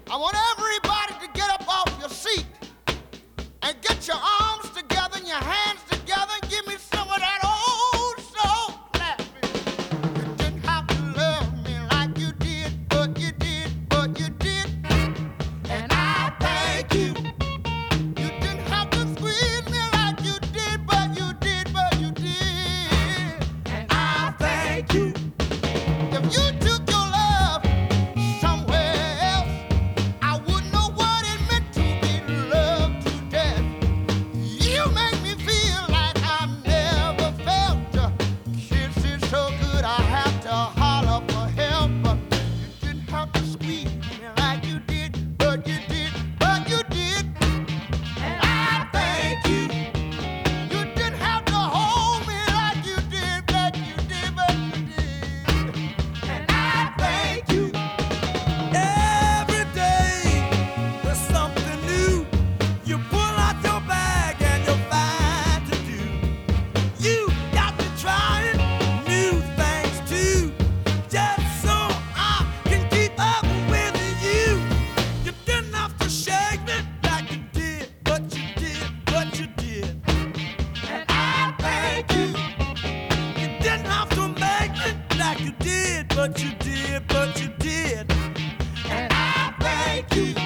I want everybody to get up off your seat and get your arms together and your hands together and give me some of that old soul clapping. You didn't have to love me like you did, but you did, but you did. And I thank you. You didn't have to squeeze me like you did, but you did, but you did. And I thank you. If you took your love somewhere else, I wouldn't know what it meant to be loved to death. You make me feel like I never felt. Kisses so good I have to holler for help. You didn't have to squeeze me like you did, but you did, but you did. And I thank you. You didn't have to hold me like you did, but you did, but you did. And I thank you. Every day there's something new. You pull out your bag and you'll find to do. You got me trying new things too, just so I can keep up with you. You didn't have to shake me like you did, but you did, but you did. And I thank you. You didn't have to make me like you did, but you did, but you did. And I thank you.